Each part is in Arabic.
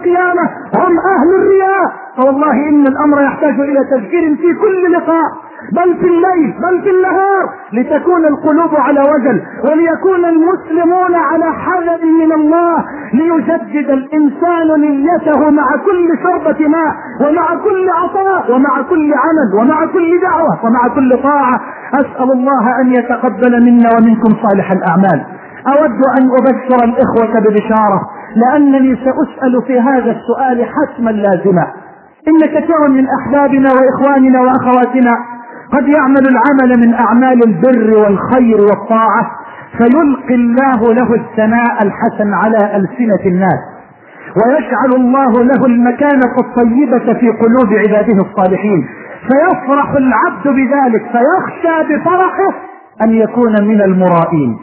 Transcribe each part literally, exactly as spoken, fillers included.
القيامة هم أهل الرياء. فوالله إن الأمر يحتاج إلى تذكير في كل لقاء، بل في الليل بل في النهار، لتكون القلوب على وجل، وليكون المسلمون على حذر من الله، ليجدد الإنسان نيته مع كل شربة ماء، ومع كل عطاء، ومع كل عمل، ومع كل دعوة، ومع كل طاعة. أسأل الله أن يتقبل منا ومنكم صالح الأعمال. أود أن أبشر الإخوة ببشارة، لأنني سأسأل في هذا السؤال حتما لازما. إن كثيرا من أحبابنا وإخواننا وأخواتنا قد يعمل العمل من أعمال البر والخير والطاعة، فيلقي الله له الثناء الحسن على ألسنة الناس، ويجعل الله له المكانة الطيبة في قلوب عباده الصالحين، فيفرح العبد بذلك، فيخشى بفرحه أن يكون من المرائين.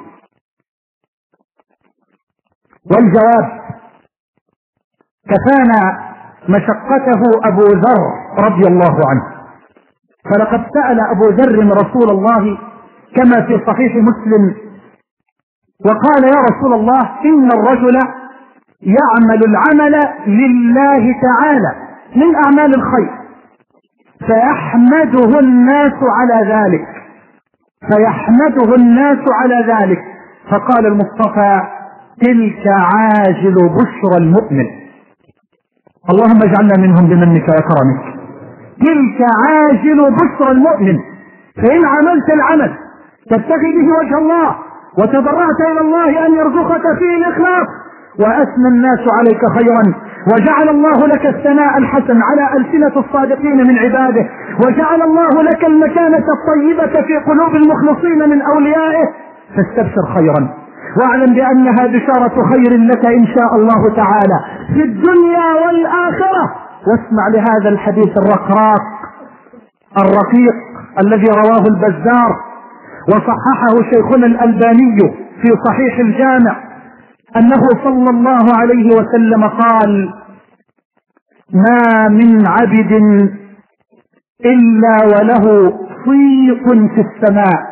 والجواب: كفانا مشقته أبو ذر رضي الله عنه، فلقد سأل أبو ذر رسول الله كما في صحيح مسلم وقال: يا رسول الله، إن الرجل يعمل العمل لله تعالى من أعمال الخير، فيحمده الناس على ذلك فيحمده الناس على ذلك فقال المصطفى: تلك عاجل بشرى المؤمن. اللهم اجعلنا منهم بمنك وكرمك. تلك عاجل بشرى المؤمن. فإن عملت العمل تبتغي به وجه الله، وتضرعت إلى الله أن يرزقك فيه الإخلاص، وأثنى الناس عليك خيرا، وجعل الله لك الثناء الحسن على ألسنة الصادقين من عباده، وجعل الله لك المكانة الطيبة في قلوب المخلصين من أوليائه، فاستبشر خيرا، واعلم بأنها بشارة خير لك إن شاء الله تعالى في الدنيا والآخرة. واسمع لهذا الحديث الرقراق الرقيق الذي رواه البزار وصححه شيخنا الألباني في صحيح الجامع، أنه صلى الله عليه وسلم قال: ما من عبد إلا وله صيت في السماء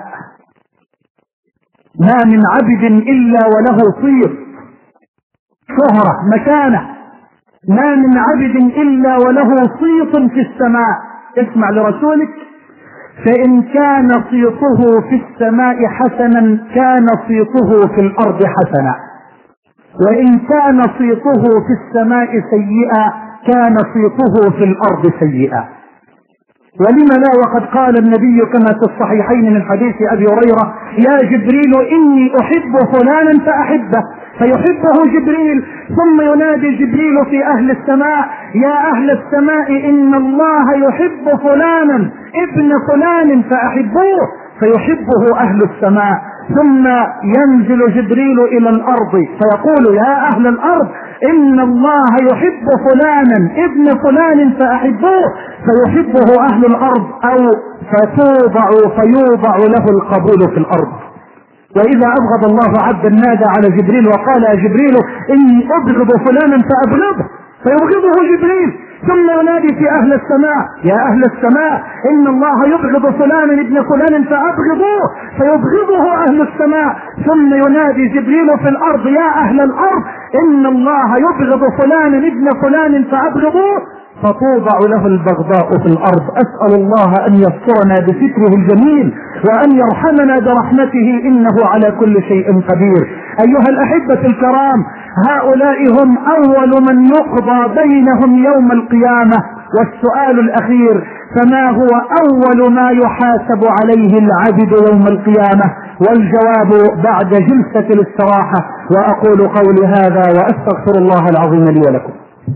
ما من عبد إلا وله صيت، شهرة، مكانة. ما من عبد إلا وله صيت في السماء. اسمع لرسولك: فإن كان صيته في السماء حسنا كان صيته في الأرض حسنا، وإن كان صيته في السماء سيئا كان صيته في الأرض سيئا. ولم لا، وقد قال النبي كما في الصحيحين من حديث أبي هريرة: يا جبريل إني أحب فلانا فأحبه، فيحبه جبريل، ثم ينادي جبريل في أهل السماء: يا أهل السماء إن الله يحب فلانا ابن فلان فأحبوه، فيحبه أهل السماء. ثم ينزل جبريل إلى الأرض فيقول: يا أهل الأرض إن الله يحب فلانا ابن فلان فأحبوه، فيحبه أهل الأرض، أو فتوضع فيوضع له القبول في الأرض. وإذا أبغض الله عبدا نادى على جبريل وقال: يا جبريل إني أبغض فلانا فأبغضه، فيبغضه جبريل. ثم ينادي في أهل السماء: يا أهل السماء إن الله يبغض فلانا ابن فلان فأبغضوه، فيبغضه أهل السماء. ثم ينادي جبريل في الأرض: يا أهل الأرض إن الله يبغض فلانا ابن فلان فأبغضوه، فتوضع له البغضاء في الأرض. أسأل الله أن يسترنا بستره الجميل، وأن يرحمنا برحمته، إنه على كل شيء قدير. أيها الأحبة الكرام، هؤلاء هم أول من يقضى بينهم يوم القيامة. والسؤال الأخير: فما هو أول ما يحاسب عليه العبد يوم القيامة؟ والجواب بعد جلسة الاستراحة. وأقول قولي هذا وأستغفر الله العظيم لي ولكم.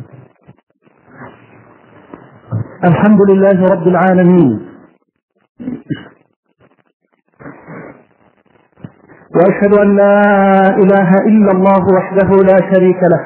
الحمد لله رب العالمين، وأشهد أن لا إله إلا الله وحده لا شريك له،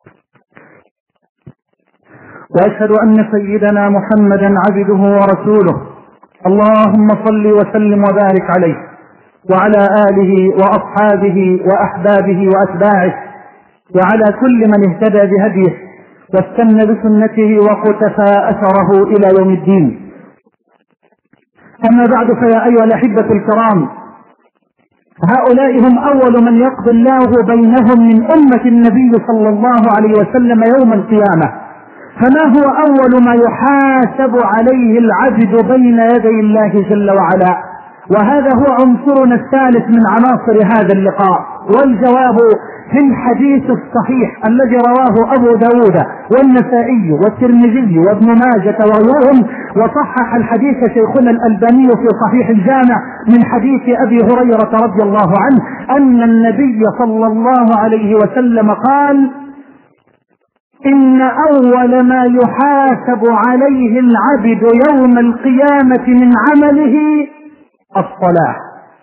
وأشهد أن سيدنا محمدا عبده ورسوله. اللهم صل وسلم وبارك عليه وعلى آله وأصحابه وأحبابه وأتباعه، وعلى كل من اهتدى بهديه واستنى بسنته وقتفى أثره إلى يوم الدين. أما بعد، فيا أيها الأحبة الكرام، هؤلاء هم أول من يقضي الله بينهم من أمة النبي صلى الله عليه وسلم يوم القيامة. فما هو أول ما يحاسب عليه العبد بين يدي الله جل وعلا؟ وهذا هو عنصرنا الثالث من عناصر هذا اللقاء، والجواب في الحديث الصحيح الذي رواه أبو داود والنسائي والترمذي وابن ماجة وغيرهم، وصحح الحديث شيخنا الألباني في صحيح الجامع من حديث أبي هريرة رضي الله عنه أن النبي صلى الله عليه وسلم قال: إن أول ما يحاسب عليه العبد يوم القيامة من عمله الصلاة.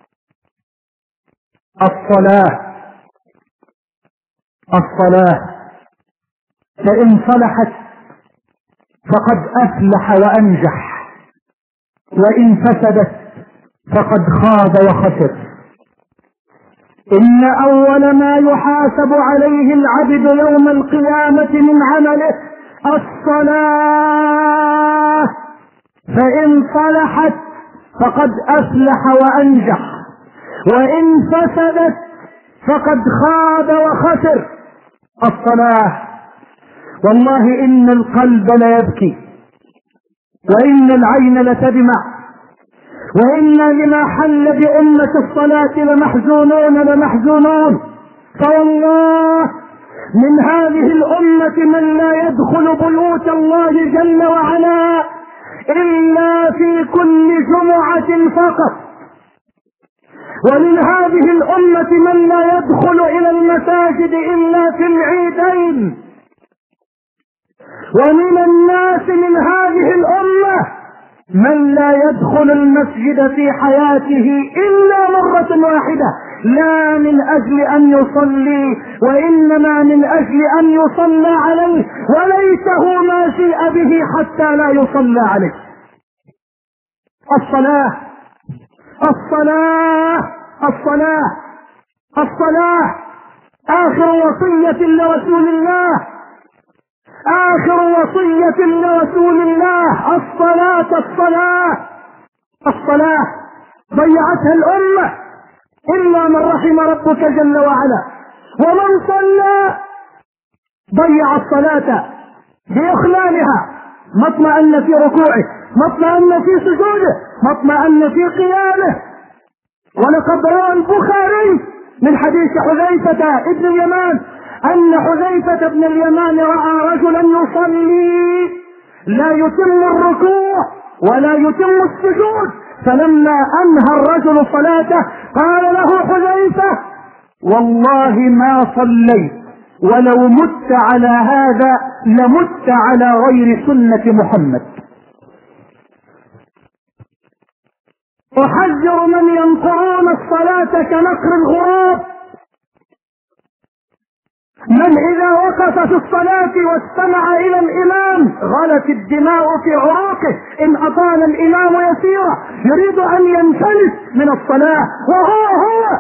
الصلاة الصلاة فإن صلحت فقد أفلح وأنجح، وإن فسدت فقد خاب وخسر. إن أول ما يحاسب عليه العبد يوم القيامة من عمله الصلاة، فإن صلحت فقد أفلح وأنجح، وإن فسدت فقد خاب وخسر. الصلاة. والله إن القلب ليبكي، وإن العين لتدمع، وإنا لما حل بأمة الصلاة لمحزونون لمحزونون. فوالله من هذه الأمة من لا يدخل بيوت الله جل وعلا إلا في كل جمعة فقط، ومن هذه الأمة من لا يدخل إلى المساجد إلا في العيدين، ومن الناس من هذه الأمة من لا يدخل المسجد في حياته إلا مرة واحدة، لا من أجل أن يصلي وإنما من أجل أن يصلى عليه، وليته ما شيء به حتى لا يصلى عليه. الصلاة الصلاة الصلاة الصلاة آخر وصية لرسول الله، آخر وصية لرسول الله الصلاة الصلاة الصلاة. ضيعتها الأمة إلا من رحم ربك جل وعلا، ومن صلى ضيع الصلاة بإخلالها، ما اطمأن في ركوعه، ما اطمأن في سجوده، ما اطمأن في قيامه. ولقد روى البخاري من حديث حذيفة ابن اليمان أن حذيفة ابن اليمان رأى رجلا يصلي لا يتم الركوع ولا يتم السجود، فلما أنهى الرجل صلاته قال له حذيفة: والله ما صليت، ولو مت على هذا لمت على غير سنة محمد. أحذر من ينقرون الصلاة كنقر الغراب، من إذا وقف في الصلاة واستمع إلى الإمام غلت الدماء في عروقه، إن أطال الإمام يسيرا يريد أن ينفلت من الصلاة، وهو هو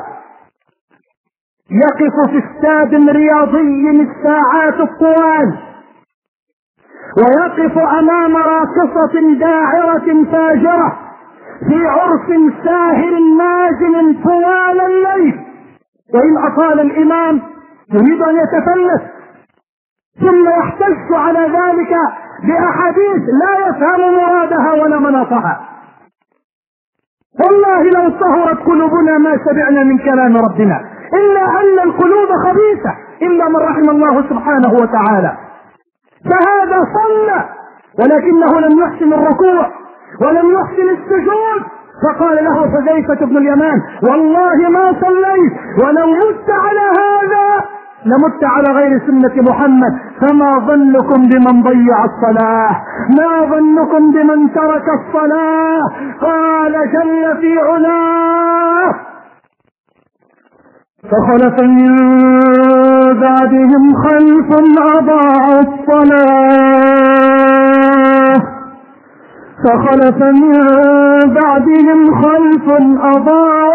يقف في استاد رياضي الساعات الطوال، ويقف أمام راقصة داعرة فاجرة في عرس ساهر نازل طوال الليل، وإن أطال الإمام يريد أن يتفلت، ثم يحتج على ذلك بأحاديث لا يفهم مرادها ولا مناطها. والله لو طهرت قلوبنا ما سمعنا من كلام ربنا، إلا أن القلوب خبيثة إلا من رحم الله سبحانه وتعالى. فهذا صلى ولكنه لم يحسن الركوع ولم يحسن السجود، فقال له حذيفة بن اليمان: والله ما صليت، ولو مت على هذا لمت على غير سنة محمد. فما ظنكم بمن ضيع الصلاة؟ ما ظنكم بمن ترك الصلاة؟ قال جل في علاه: فخلف من بعدهم خلف أضاعوا الصلاة فخلف من بعدهم خلف أضاعوا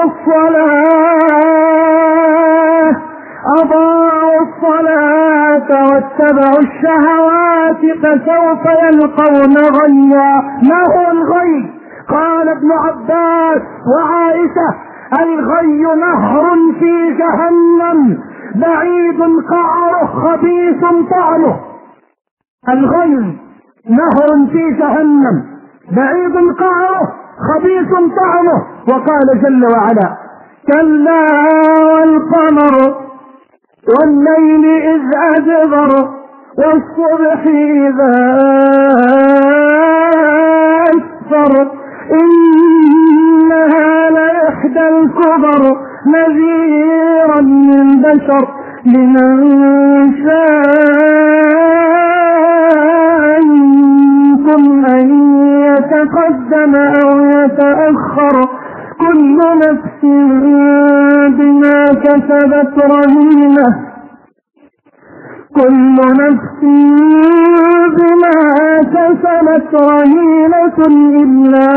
الصلاة أضاعوا الصلاة واتبعوا الشهوات فسوف يلقون غيا. ما هو الغي؟ قال ابن عباس وعائشة: الغي نهر في جهنم بعيد قعره خبيث طعمه. الغي نهر في جهنم بعيد قعره خبيث طعمه. وقال جل وعلا كلا والقمر والليل إذ أدبر والصبح إذا أسفر إنها لإحدى الكبر نذيرا للبشر لمن شاء منكم أن يتقدم أو يتأخر كل نفس بما كسبت رهينة كل نفس بما كسبت رهينة إلا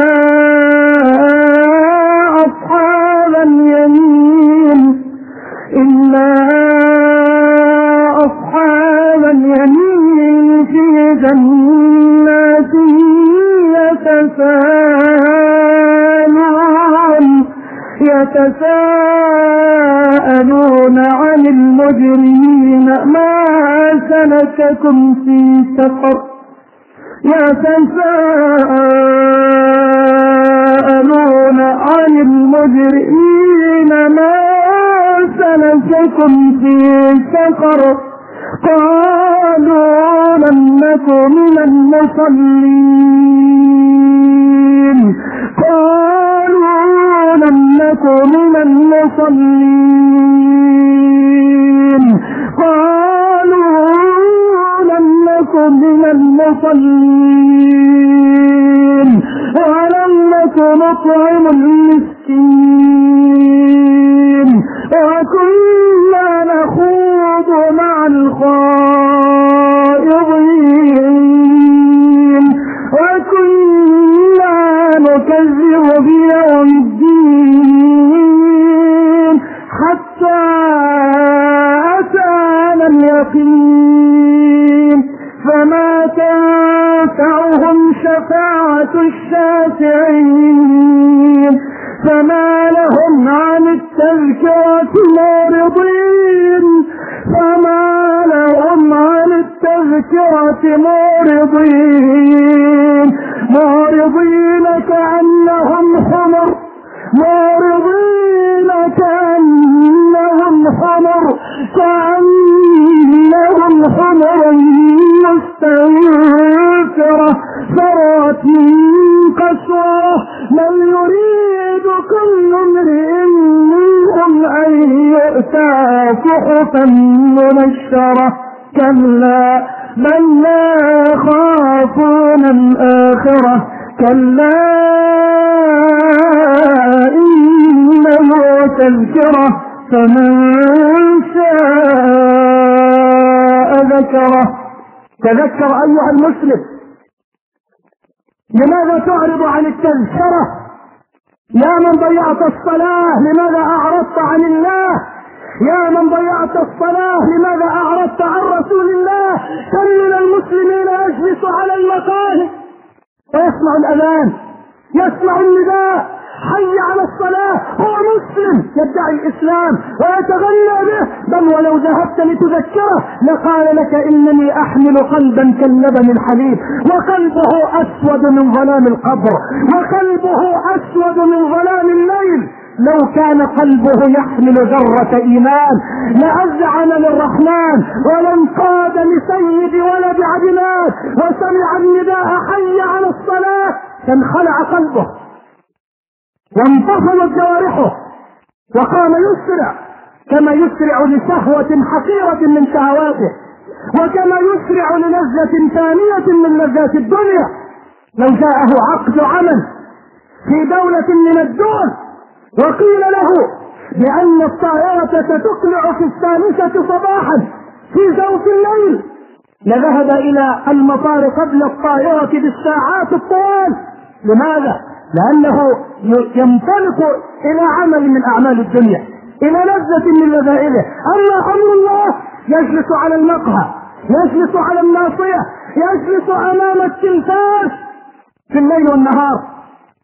أصحاب اليمين إلا أصحاب اليمين في جنات يتساءلون يتساءلون عن المجرمين ما سلككم في سقر يتساءلون عن المجرمين ما سلككم في سقر قالوا لم نك من المصلين قالوا لم نك من المصلين قالوا لم نك من المصلين ولم نك نطعم المسكين وكنا نخوض مع الخائضين وكنا نكذب بيوم الدين حتى أتانا اليقين فما تنفعهم شفاعة الشافعين فما لهم عن التذكرة معرضين فما لهم عن التذكرة معرضين معرضين كأنهم حمر معرضين كأنهم حمر كأنهم حمر مستنفرة فرات من قسوة بل يريد كل امرئ منهم أن يؤتى صحفا منشرة كلا بل لا يخافون الآخرة كلا إنه تذكرة فمن شاء ذكره. تذكر أيها المسلم لماذا تعرض عن التذكرة؟ يا من ضيعت الصلاة لماذا أعرضت عن الله؟ يا من ضيعت الصلاة لماذا أعرضت عن رسول الله؟ كم من المسلمين يجلس على المقاهي ويسمع الأذان يسمع النداء حي على الصلاة هو مسلم يدعي الإسلام ويتغنى به بل ولو ذهبت لتذكره لقال لك إنني أحمل قلبا كاللبن الحليب وقلبه أسود من ظلام القبر وقلبه أسود من ظلام الليل. لو كان قلبه يحمل ذرة إيمان لأذعن للرحمن ولانقاد لسيد ولد عدنان وسمع النداء حي على الصلاة فانخلع قلبه وانتفضت جوارحه وقام يسرع كما يسرع لشهوة حقيرة من شهواته وكما يسرع للذة ثانية من لذات الدنيا. لو جاءه عقد عمل في دولة من الدول وقيل له بأن الطائرة ستقلع في الثالثة صباحا في جوف الليل لذهب إلى المطار قبل الطائرة بالساعات الطوال. لماذا؟ لأنه ينطلق إلى عمل من أعمال الدنيا إلى لذة من لذائذه. أما أمر الله يجلس على المقهى يجلس على الناصية يجلس أمام التلفاز في الليل والنهار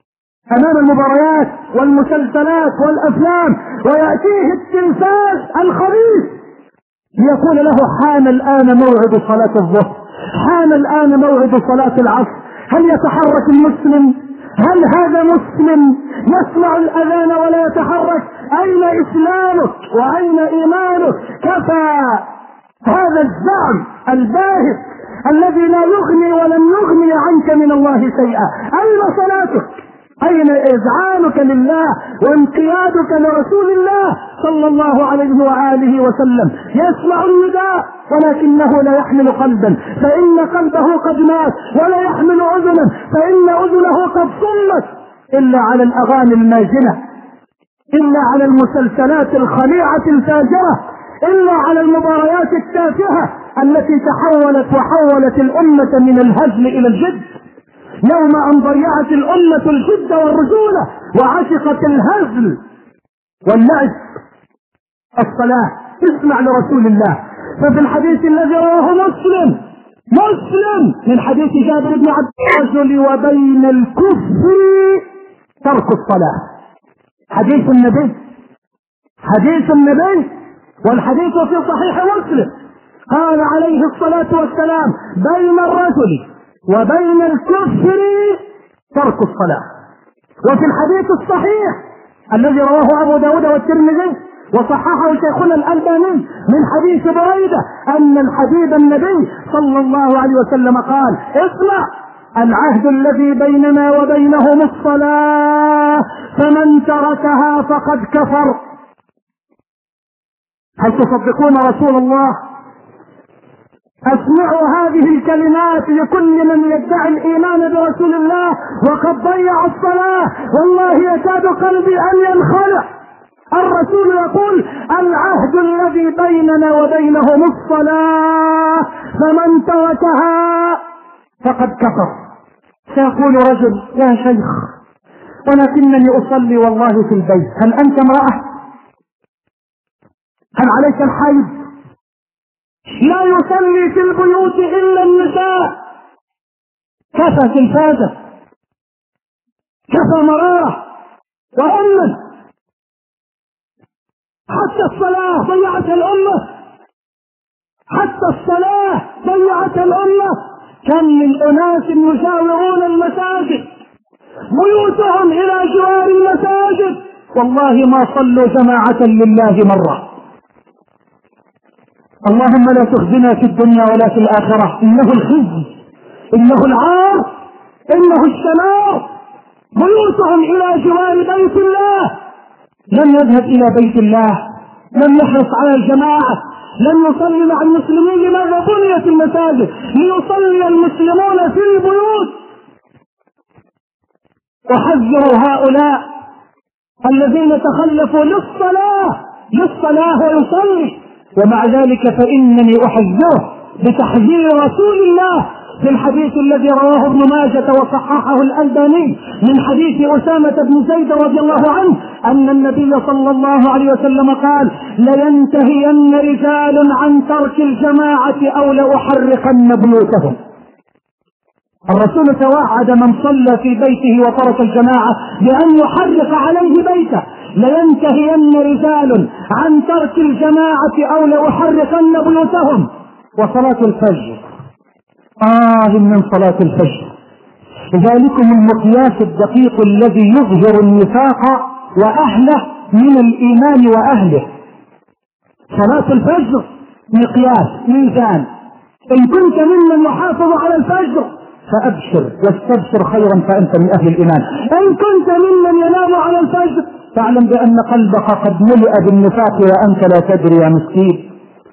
امام المباريات والمسلسلات والافلام، ويأتيه التلفاز الخبيث ليقول له حان الان موعد صلاة الظهر، حان الان موعد صلاة العصر. هل يتحرك المسلم؟ هل هذا مسلم يسمع الاذان ولا يتحرك؟ اين اسلامك واين ايمانك؟ كفى هذا الزعم الباهت الذي لا يغني ولن يغني عنك من الله شيئا. اين صلاتك؟ اين اذعانك لله وانقيادك لرسول الله صلى الله عليه واله وسلم؟ يسمع النداء ولكنه لا يحمل قلبا، فان قلبه قد مات، ولا يحمل اذنا فان اذنه قد صمت، الا على الاغاني الماجنه، الا على المسلسلات الخليعه الفاجره، الا على المباريات التافهه التي تحولت وحولت الامه من الهزل الى الجد. يوم ان ضيعت الامه الجد والرجوله وعشقت الهزل واللعب. الصلاه اسمع لرسول الله. ففي الحديث الذي رواه مسلم مسلم من حديث جابر بن عبد الرجل وبين الكفر ترك الصلاه. حديث النبي حديث النبي والحديث في صحيح مسلم. قال عليه الصلاه والسلام بين الرجل وبين الكفر ترك الصلاة. وفي الحديث الصحيح الذي رواه أبو داود والترمذي وصححه شيخنا الألباني من حديث بريدة أن الحبيب النبي صلى الله عليه وسلم قال اسمع العهد الذي بيننا وبينهم الصلاة فمن تركها فقد كفر. هل تصدقون رسول الله؟ اسمعوا هذه الكلمات لكل من يدعي الايمان برسول الله وقد ضيع الصلاة. والله يكاد قلبي ان ينخلع. الرسول يقول العهد الذي بيننا وبينهم الصلاة فمن تركها فقد كفر. سيقول رجل يا شيخ ولكنني اصلي والله في البيت. هل انت امرأة؟ هل عليك الحيض؟ لا يصلي في البيوت الا النساء. كفى تلفازة، كفى مرارة وأمة. حتى الصلاة ضيعت الأمة، حتى الصلاة ضيعت الأمة. كم من أناس يجاورون المساجد بيوتهم إلى جوار المساجد والله ما صلوا جماعة لله مرة. اللهم لا تخزنا في الدنيا ولا في الآخرة، إنه الخزي، إنه العار، إنه الشنار. بيوتهم إلى جوار بيت الله، لم يذهب إلى بيت الله، لم يحرص على الجماعة، لم يصلي مع المسلمين. لماذا بنيت المساجد؟ ليصلي المسلمون في البيوت. وحذروا هؤلاء الذين تخلفوا للصلاة للصلاة ويصلي، ومع ذلك فإنني أحذره بتحذير رسول الله في الحديث الذي رواه ابن ماجة وصححه الألباني من حديث أسامة بن زيد رضي الله عنه أن النبي صلى الله عليه وسلم قال لينتهين رجال عن ترك الجماعة أو لأحرقن بيوتهم. الرسول توعد من صلى في بيته وترك الجماعة بأن يحرق عليه بيته. لينتهين رجال عن ترك الجماعة أو لأحرقن بيوتهم. وصلاة الفجر، آه من صلاة الفجر، ذلكم المقياس الدقيق الذي يظهر النفاق وأهله من الإيمان وأهله. صلاة الفجر مقياس ميزان. إن كنت ممن يحافظ على الفجر فأبشر واستبشر خيرا فأنت من أهل الإيمان. إن كنت ممن ينام على الفجر فاعلم بأن قلبك قد ملئ بالنفاق وأنت لا تدري يا مسكين،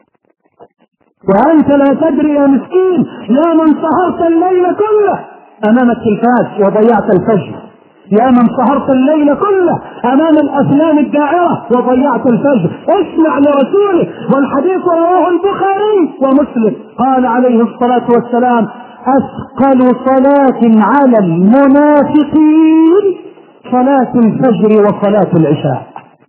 وأنت لا تدري يا مسكين. يا من سهرت الليل كله أمام التلفاز وضيعت الفجر، يا من سهرت الليل كله أمام الأفلام الداعرة وضيعت الفجر، اسمع لرسوله. والحديث رواه البخاري ومسلم. قال عليه الصلاة والسلام أثقل صلاة على المنافقين صلاة الفجر وصلاة العشاء.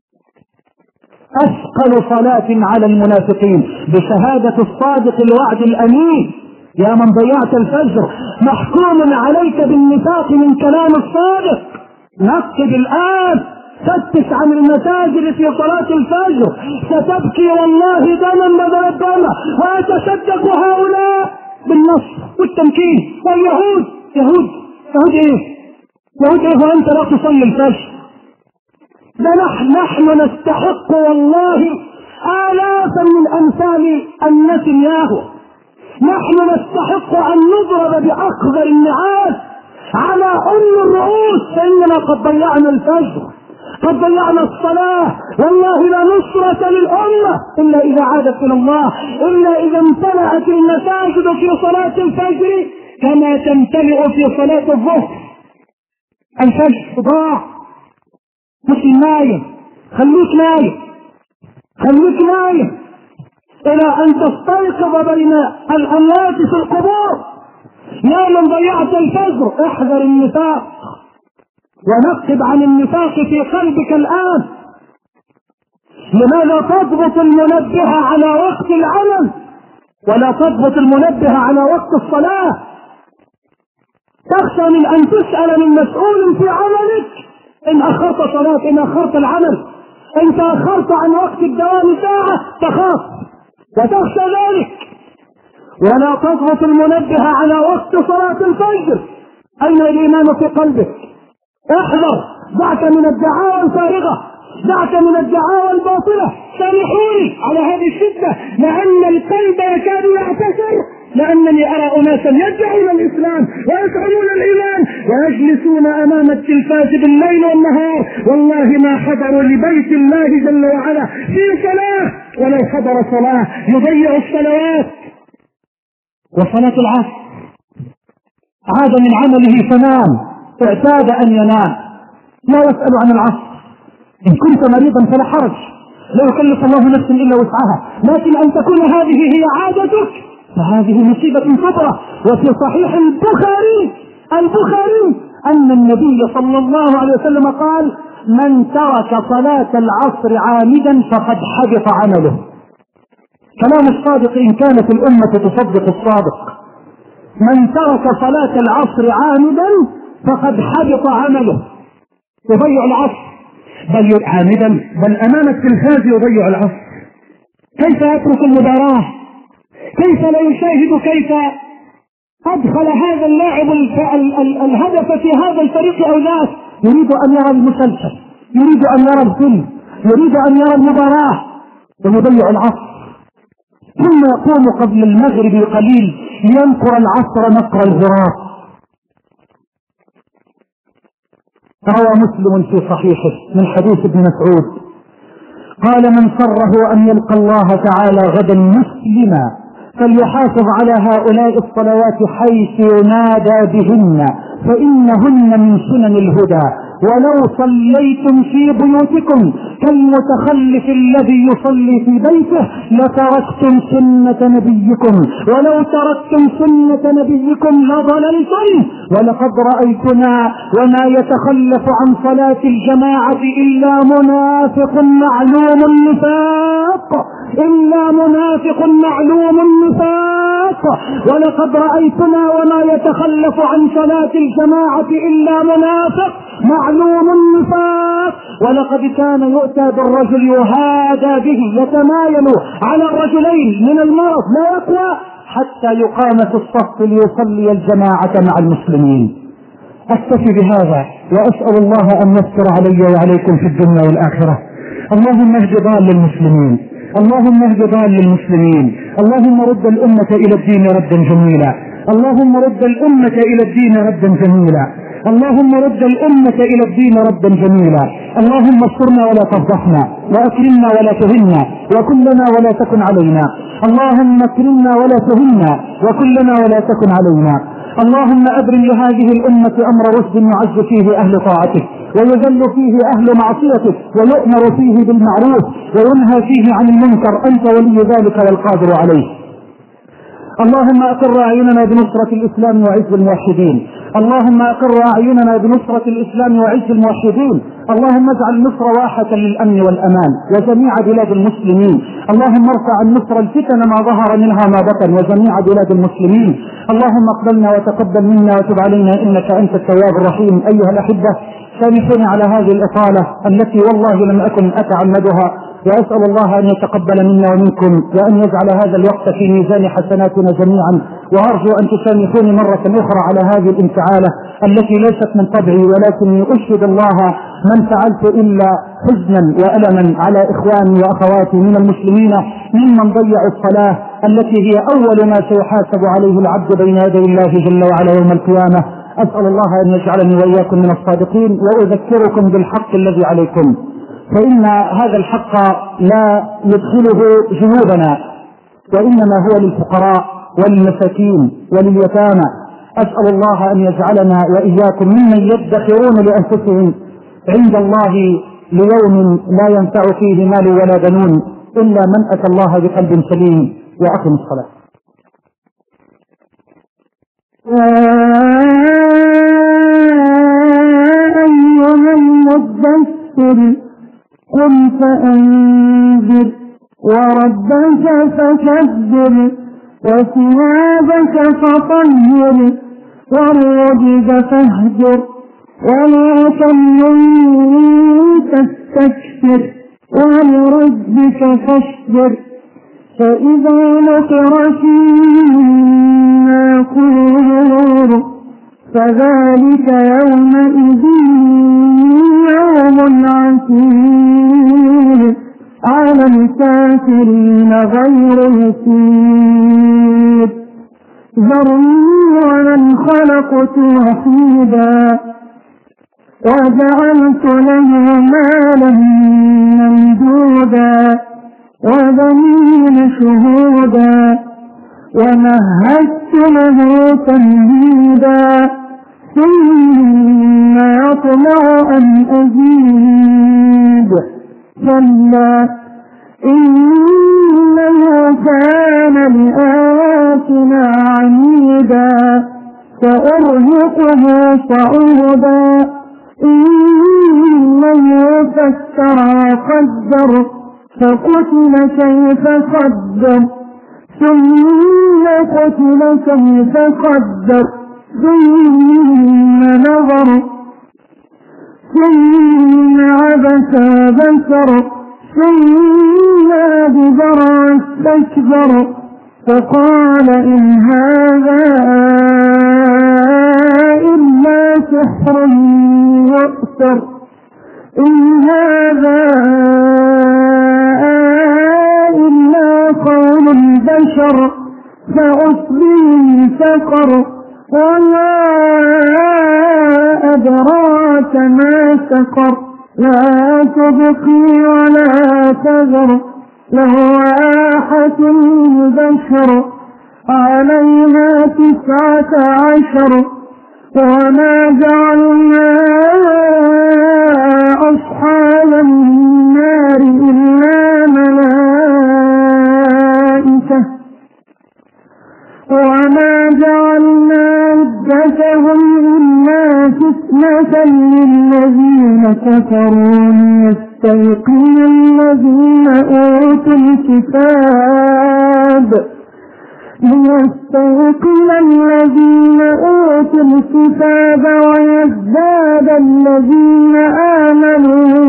أثقل صلاة على المنافقين بشهادة الصادق الوعد الأمين. يا من ضيعت الفجر محكوم عليك بالنفاق من كلام الصادق. نقب الآن، فتش عن المساجد في صلاة الفجر، ستبكي والله دما بدل الدم. ويتصدق هؤلاء بالنصر والتمكين. واليهود يهود يهود ايه؟ يهود ايه وانت لا تصلي الفجر؟ ده نحن نحن نستحق والله آلافا من أمثال النتنياهو. نحن نستحق أن نضرب بأكبر النعال على أم الرؤوس، فإننا قد ضيعنا الفجر، قد ضيعنا الصلاة. والله لا نصرة للأمة إلا إذا عادت إلى الله، إلا إذا امتلأت المساجد في صلاة الفجر كما تمتلئ في صلاة الظهر. الفجر ضاع، مش نايم، خليك نايم، خليك نايم إلى أن تستيقظ بين الأموات في القبور. يا من ضيعت الفجر احذر النفاق، ونقب عن النفاق في قلبك الآن. لماذا تضبط المنبه على وقت العمل ولا تضبط المنبه على وقت الصلاة؟ تخشى من أن تسأل من مسؤول في عملك إن أخرت صلاة، إن أخرت العمل، إن تأخرت عن وقت الدوام ساعة تخاف وتخشى ذلك. ولا تضبط المنبه على وقت صلاة الفجر. أين الإيمان في قلبك؟ احذر، دعك من الدعاوى الفارغة، دعك من الدعاوى الباطلة. سامحوني على هذه الشدة، لأن القلب يكاد يعتذر، لأنني أرى أناسا يدعون الإسلام ويزعمون الإيمان ويجلسون أمام التلفاز بالليل والنهار، والله ما حضروا لبيت الله جل وعلا في صلاة، ولو حضر صلاة يضيع الصلوات. وصلاة العصر عاد من عمله فنام، اعتاد أن ينام، لا يسأل عن العصر. إن كنت مريضا فلا حرج، لا يكلف الله نفسا إلا وسعها، لكن أن تكون هذه هي عادتك فهذه مصيبة كبرى. وفي صحيح البخاري البخاري أن النبي صلى الله عليه وسلم قال: من ترك صلاة العصر عامدا فقد حبط عمله. كلام الصادق إن كانت الأمة تصدق الصادق. من ترك صلاة العصر عامدا فقد حبط عمله. يضيع العصر، بل عامدا، بل أمام التلفاز يضيع العصر. كيف يترك المباراة؟ كيف لا يشاهد كيف أدخل هذا اللاعب الهدف في هذا الفريق أو ذاك؟ يريد أن يرى المسلسل، يريد أن يرى الفيلم، يريد أن يرى المباراة، ويضيع العصر. ثم يقوم قبل المغرب بقليل لينقر العصر نقر الغراب. روى مسلم في صحيحه من حديث ابن مسعود قال: من سره أن يلقى الله تعالى غدا مسلما فليحافظ على هؤلاء الصلوات حيث ينادى بهن فإنهن من سنن الهدى. ولو صليتم في بيوتكم كالمتخلف الذي يصلي في بيته لتركتم سنة نبيكم، ولو تركتم سنة نبيكم لضللتم. ولقد رأيتنا وما يتخلف عن صلاة الجماعة إلا منافق معلوم النفاق، إلا منافق معلوم النفاق. ولقد رأيتنا وما يتخلف عن صلاة الجماعة إلا منافق معلوم النفاق. ولقد كان يؤتى بالرجل يهادى به يتمايل على الرجلين من المرض لا يقوى حتى يقام في الصف ليصلي الجماعة مع المسلمين. أكتفي بهذا وأسأل الله أن يستر علي وعليكم في الدنيا والآخرة. اللهم اهد ضال المسلمين، اللهم اهد ضال المسلمين، اللهم رد الأمة إلى الدين ردا جميلا، اللهم رد الأمة إلى الدين ردا جميلا، اللهم رد الأمة إلى الدين ردا جميلا. اللهم استرنا ولا تفضحنا، وأكرمنا ولا تهنا، وكلنا ولا تكن علينا. اللهم اكرمنا ولا تهنا، وكلنا ولا تكن علينا. اللهم أبرم لهذه الأمة أمر رشد يعز فيه أهل طاعتك ويذل فيه أهل معصيتك ويؤمر فيه بالمعروف وينهى فيه عن المنكر، أنت ولي ذلك والقادر عليه. اللهم أقر أعيننا بنصرة الإسلام وعز الموحدين. اللهم أقر أعيننا بنصرة الإسلام وعز الموحدين. اللهم اجعل مصر واحة للأمن والأمان وجميع بلاد المسلمين. اللهم ارفع عن مصر الفتن ما ظهر منها ما بطن وجميع بلاد المسلمين. اللهم اقبلنا وتقبل منا وتب علينا إنك أنت التواب الرحيم. أيها الأحبة، سامحوني على هذه الإطالة التي والله لم أكن أتعمدها، وأسأل الله أن يتقبل منا ومنكم وأن يجعل هذا الوقت في ميزان حسناتنا جميعا. وأرجو أن تسامحوني مرة أخرى على هذه الانفعالة التي ليست من طبعي، ولكني أشهد الله من فعلت إلا حزنا وألما على إخواني وأخواتي من المسلمين ممن ضيعوا الصلاة التي هي أول ما سيحاسب عليه العبد بين يدي الله جل وعلا يوم القيامة. أسأل الله أن يجعلني وإياكم من الصادقين. وأذكركم بالحق الذي عليكم، فإن هذا الحق لا يدخله جنوبنا، وإنما هو للفقراء وللمساكين ولليتامى. أسأل الله أن يجعلنا وإياكم ممن يدخرون لأنفسهم عند الله ليوم لا ينفع فيه مال ولا بنون إلا من أتى الله بقلب سليم. وأقم الصلاة. أيها المدثر قم فأنذر وربك فكبر وثيابك فطهر والرجز فاهجر ولا تمنن تستكثر ولربك فاصبر. فإذا نقر في الناقور فذلك يومئذ يوم عسير على الكافرين غير يسير. ذرني ومن خلقت وحيدا وجعلت له مالا ممدودا وبنين شهودا ومهدت له تمهيدا ثم يطمع أن أزيد كلا إنه كان لآياتنا عنيدا سأرهقه صعودا إنه فكر وقدر فقتل كيف قدر ثم قتل كيف قدر ثم نظر ثم عبس وبسر ثم أدبر واستكبر فقال إن هذا إلا سحر يؤثر إن هذا إلا قول البشر فأصبه سقر وما أدراك ما سقر لا تبقي ولا تذر لواحة البشر عليها تسعة عشر وما جعلنا أصحاب النار إلا ملائكة وما جعلنا عدتهم إلا فتنة للذين كفروا ليستيقن الذين أوتوا الكتاب ليستيقن الذين أوتوا الكتاب ويزداد الذين آمنوا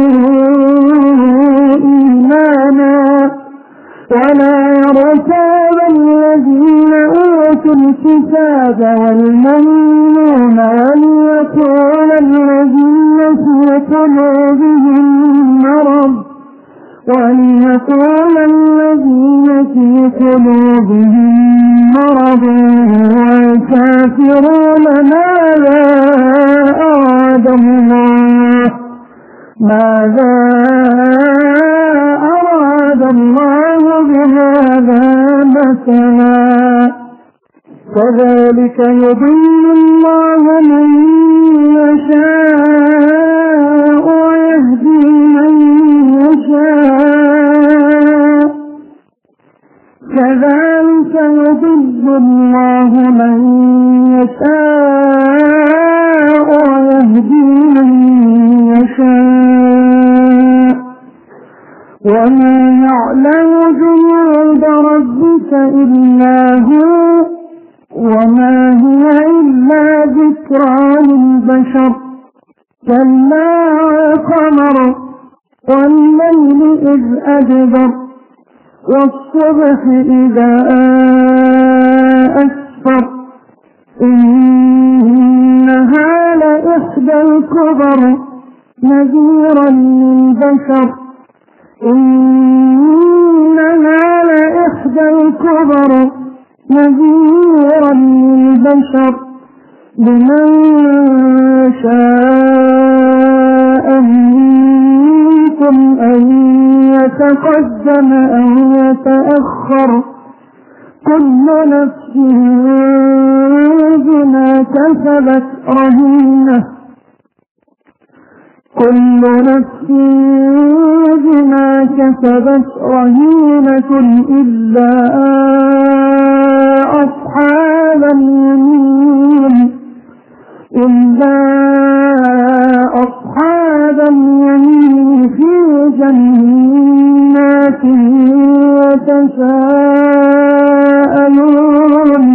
إيمانا ولا يرتاب الذين أوتوا الكتاب والمؤمنون وليقول الذين في قلوبهم مرض وليقول الذين في قلوبهم مرض والكافرون ماذا أراد الله ماذا أراد الله بهذا مثلا كذلك يضل الله من يشاء ويهدي من يشاء كذلك يضل يضل الله من يشاء ويهدي من يشاء وما يعلم جنود ربك إلا هو وما هي إلا ذكرى للبشر كلا والقمر والليل إذ أدبر والصبح إذا أسفر إنها لإحدى الكبر نذيرا للبشر إنها لإحدى الكبر نذيرا للبشر لمن شاء منكم أن يتقدم أو يتأخر كل نفس بما كسبت رهينة كل نفس بما كسبت رهينة إلا أصحاب اليمين إلا أصحاب اليمين في جنات يتساءلون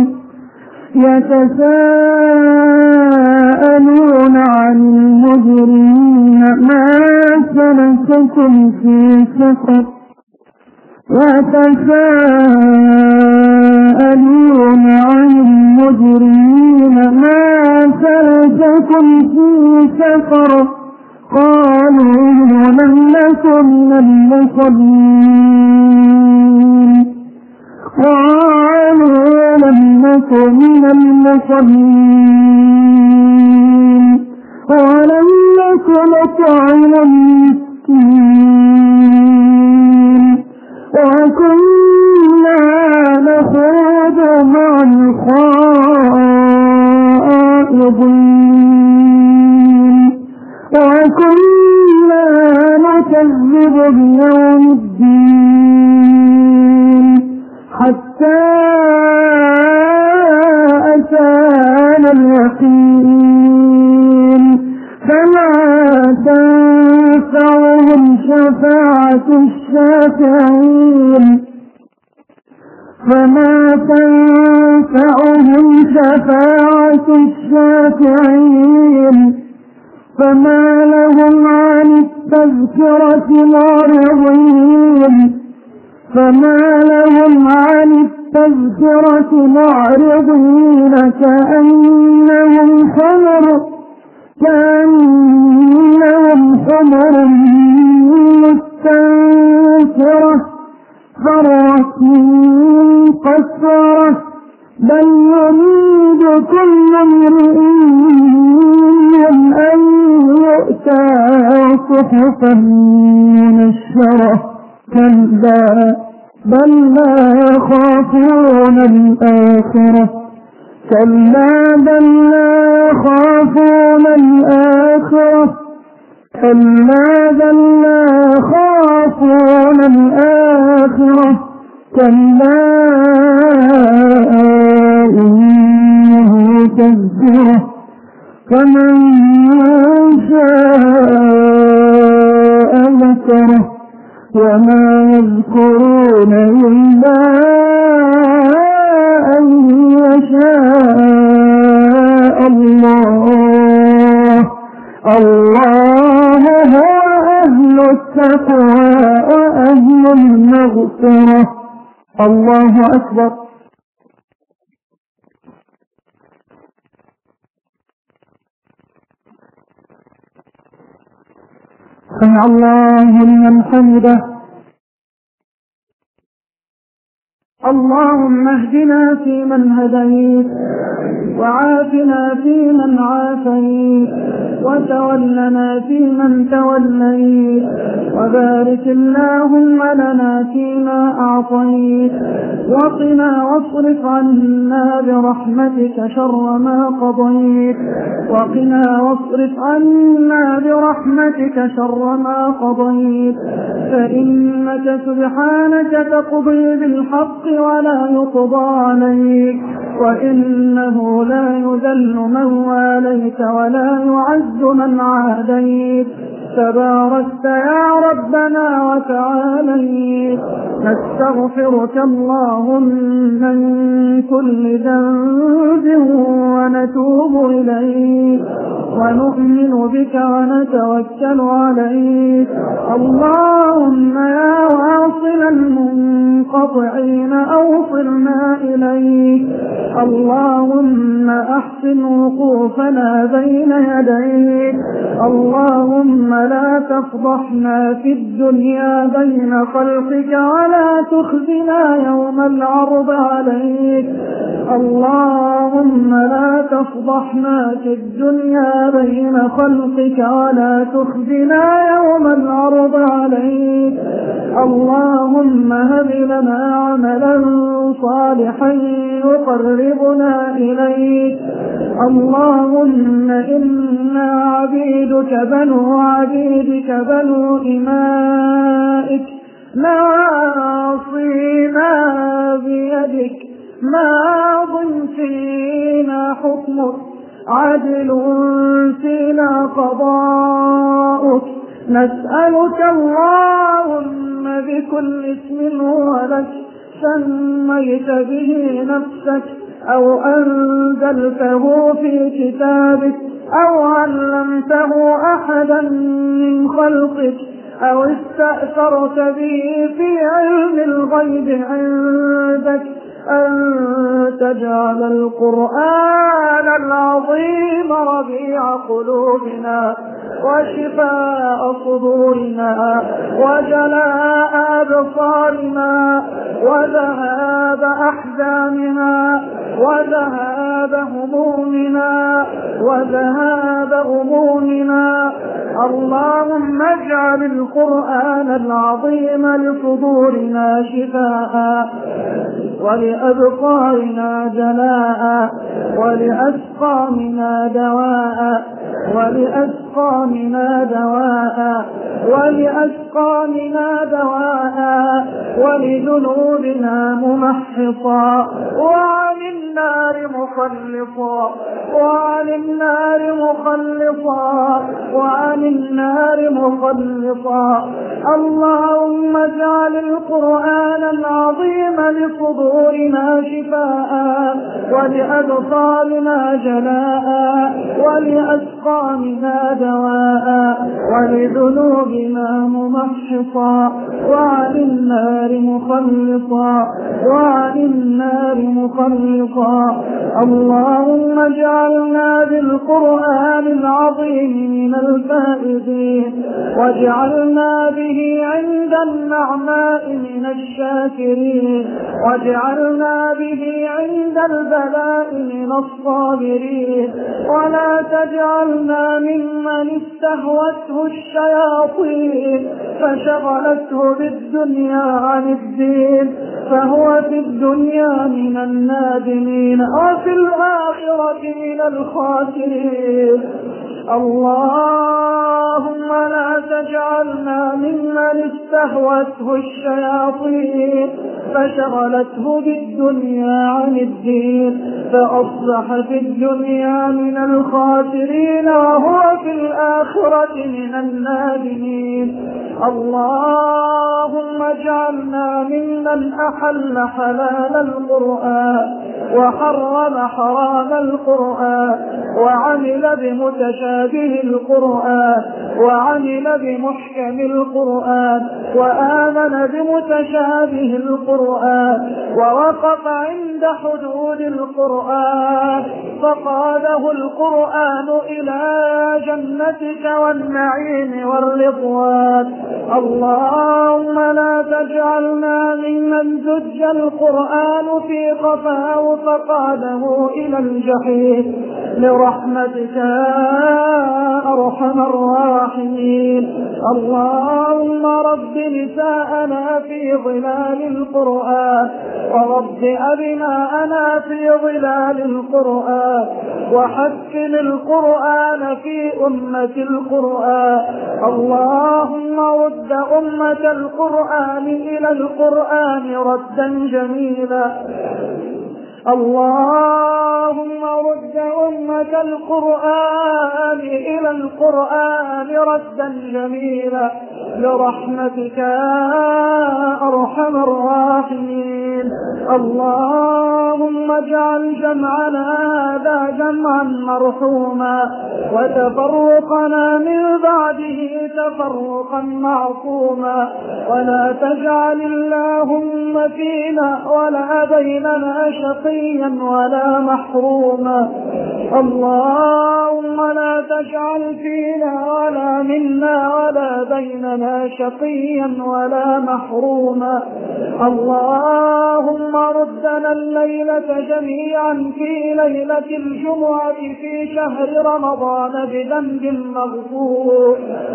يتساءلون عن المجرمين ما سلككم في سقر يتساءلون عن المجرمين ما سلككم في سقر قالوا لم نكن من المصلين قالوا لم نكن من المصلين ولم نكن نطعم المسكين وكنا نخوض مع الخائضين وكنا نكذب بيوم الدين حتى أتانا اليقين فما تنفعهم شفاعة الشافعين فما تنفعهم شفاعة الشافعين فما لهم عن التذكرة معرضين فما لهم عن التذكرة معرضين كأنهم حمر كأنهم حمر مستنفرة فرت من قسورة بل يريد كل امرئ منهم أن يؤتى صحفا منشرة كلا بل لا يخافون الآخرة كلا بل لا يخافون الآخرة كلا بل لا يخافون الآخرة كلا إنه تذكرة فمن شاء ذكره وما يذكرون إلا أن يشاء الله الله هو أهل التقوى وأهل المغفرة الله أكبر. سمع الله لمن حمده. اللهم اهدنا فيمن هديت وعافنا فيمن عافيت وتولنا فيمن توليت، وبارك اللهم لنا فيما أعطيت، وقنا واصرف عنا برحمتك شر ما قضيت، وقنا واصرف عنا برحمتك شر ما قضيت، فإنك سبحانك تقضي بالحق ولا يقضى عليك، وإنه لا يذل من واليت ولا يعز من عاديت، تباركت يا ربنا وتعاليت. نستغفرك اللهم من كل ذنب ونتوب إليك، ونؤمن بك ونتوكل عليك. اللهم يا واصل المنقطعين أوصلنا إليك، اللهم أحسن وقوفنا بين يديك، اللهم لا تفضحنا في الدنيا بين خلقك ولا تخزنا يوم العرض عليك، اللهم لا تفضحنا في الدنيا بين خلقك ولا تخزنا يوم العرض عليك، اللهم هب لنا عملا صالحا يقربنا إليك، اللهم إنا عبيدك بنو عبيدك بنو إمائك، ناصينا بيدك، ماض فينا حكمك، عدل فينا قضاؤك، نسألك اللهم بكل اسم هو لك سميت به نفسك أو أنزلته في كتابك أو علمته أحدا من خلقك أو استأثرت به في علم الغيب عندك أن تجعل القرآن العظيم ربيع قلوبنا وشفاء صدورنا وجلاء أبصارنا وذهاب أحزاننا وذهاب همومنا وذهاب غمومنا. اللهم اجعل القرآن العظيم لصدورنا شفاء ولأبصارنا جلاء ولأسقامنا دواء ولأسقامنا دواء ولأسقامنا دواء ولذنوبنا ممحصا وعن النار مخلصا وعن النار مخلصا وعن النار مخلصا. اللهم اجعل القرآن العظيم لصدورنا شفاء ولأبصارنا جلاء ولأسقامنا دواء ولذنوبنا ممحصا وعن النار مخلصا وعن النار مخلصا. اللهم اجعلنا بالقرآن العظيم من الفائزين واجعلنا به عند النعماء من الشاكرين واجعلنا به عند البلاء من الصابرين ولا تجعلنا ممن استهوته الشياطين فشغلته بالدنيا عن الدين فهو في الدنيا من النادمين وفي الآخرة من الخاسرين. اللهم لا تجعلنا ممن استهوته الشياطين فشغلته بالدنيا عن الدين فأصبح في الدنيا من الخاسرين وهو في الآخرة من النادمين. اللهم اجعلنا ممن أحل حلال القرآن وحرم حرام القرآن وعمل بمتشابه القرآن وعمل بمحكم القرآن وآمن بمتشابه القرآن ووقف عند حدود القرآن فقاده القرآن إلى جنتك والنعيم والرضوان. اللهم لا تجعلنا ممن زج القرآن في قفاه فقاده إلى الجحيم برحمتك يا أرحم الراحمين. اللهم رب نساءنا في ظلال القرآن، ورب أبناءنا في ظلال القرآن، وحسن القرآن في أمة القرآن. اللهم رد أمة القرآن إلى القرآن ردا جميلا. اللهم رد أمة القرآن إلى القرآن ردا جميلا برحمتك يا أرحم الراحمين. اللهم اجعل جمعنا هذا جمعا مرحوما، وتفرقنا من بعده تفرقا معصوما، ولا تجعل اللهم فينا ولا بيننا شقيا ولا محروما. اللهم لا تجعل فينا ولا منا ولا بيننا شقيا ولا محروما. اللهم ردنا الليلة جميعا في ليلة الجمعة في شهر رمضان بذنب مغفور.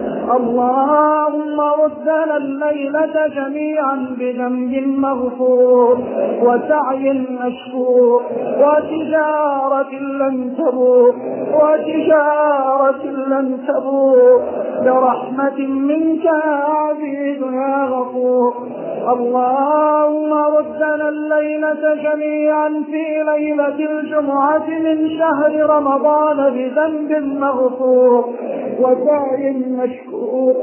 اللهم ردنا الليلة جميعا بذنب مغفور، وسعي مشكور، وتجارة لن تبور، وتجارة لن تبور برحمة منك يا عزيز يا غفور. اللهم ردنا الليلة جميعا في ليلة الجمعة من شهر رمضان بذنب مغفور، وسعي مشكور،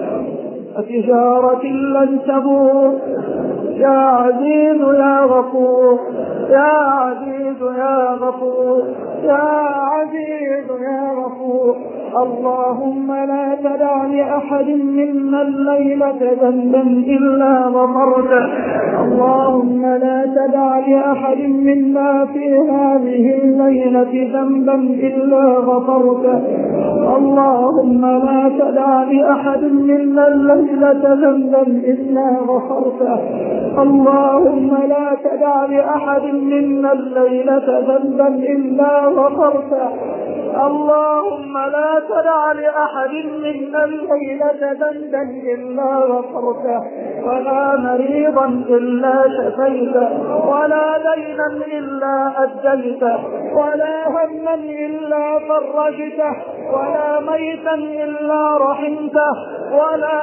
وتجارة لن تبور يا عزيز يا غفور، يا عزيز يا غفور، يا عزيز يا غفور. اللهم لا تدع لأحد منا الليلة ذنبا إلا غفرته. اللهم لا تدع لأحد منا في هذه الليلة ذنبا إلا غفرته. اللهم لا تدع لأحد منا الليلة ذنبا إلا غفرته. اللهم لا تدع لأحد منا الليلة ذنبا إلا غفرته. اللهم لا تدع لأحد منا الليلة ذنبا إلا غفرته، ولا مريضا إلا شفيته، ولا دينا إلا أديته، ولا هما إلا فرجته، ولا ميتا إلا رحمته، ولا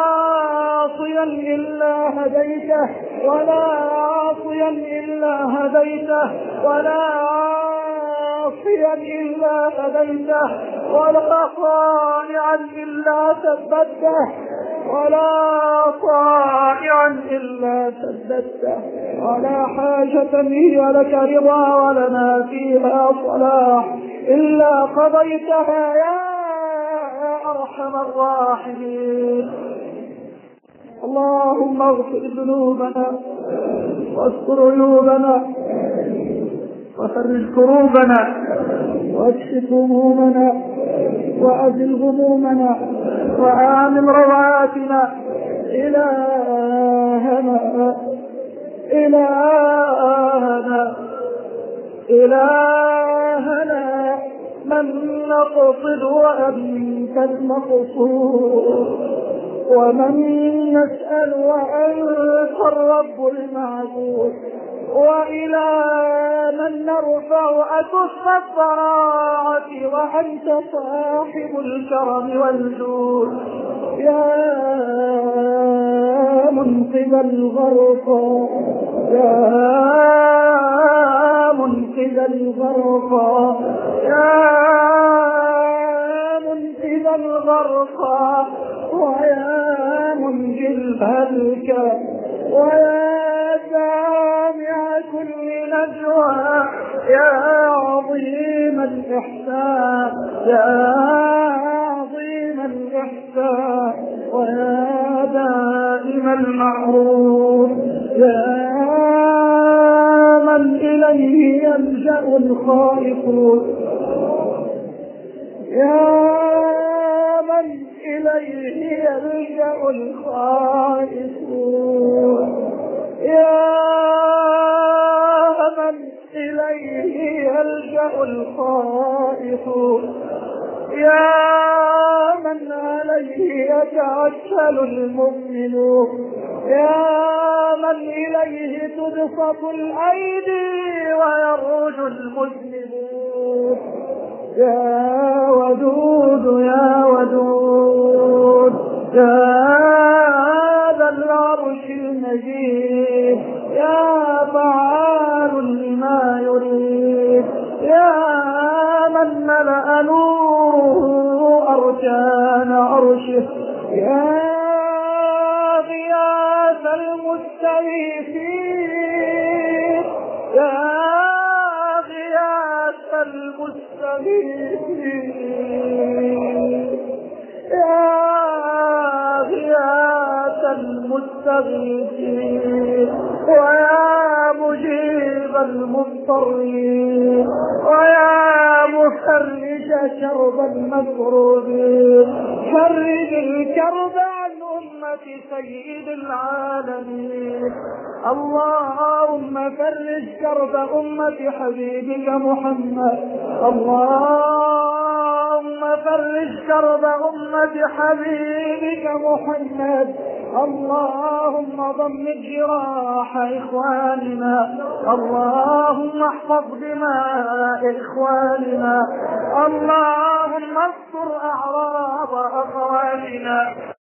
عاصيا إلا هديته، ولا عاصيا إلا هديته، ولا عاصيا إلا هديته، ولا طائعا إلا ثبته، ولا طائعا إلا سددته، ولا حاجة هي لك رضا ولنا فيها صلاح إلا قضيتها يا أرحم الراحمين. اللهم اغفر ذنوبنا واستر عيوبنا وفرج كروبنا واكشف همومنا وأزل غمومنا وآمن روعاتنا. إلهنا إلهنا إلهنا من نقصد وأنت المقصود، ومن نسأل وأنت الرب المعبود، وإلى من نرفع أكف الضراعة وأنت صاحب الكرم والجود. يا منقذ الغرقى، يا منقذ الغرقى، يا منقذ الغرقى، ويا منجي الهلكى، ويا سامع كل نجوى، يا عظيم الإحسان، يا عظيم الإحسان، ويا دائم المعروف، يا من إليه يلجأ الخائفون، يا من إليه يلجأ الخائفون، يا من إليه يلجأ يلجأ الخائف، يا من عليه يتوكل المؤمن، يا من إليه تبسط الأيدي ويرج المذنبون. يا ودود يا ودود يا ذا العرش المجيد، يا فعال لما يريد، يا من ملأ نوره أركان عرشه، يا غياث المستغيثين، يا غياث المستغيثين، يا غياث المستغيثين، ويا مجيب المضطرين، ويا مفرج كرب المكروبين، فرج الكرب عن أمة سيد العالمين. اللهم فرج كرب أمة حبيبك محمد، اللهم فرج كرب أمة حبيبك محمد، اللهم ضمد جراح إخواننا، اللهم احفظ دماء إخواننا، اللهم استر أعراض أخواننا.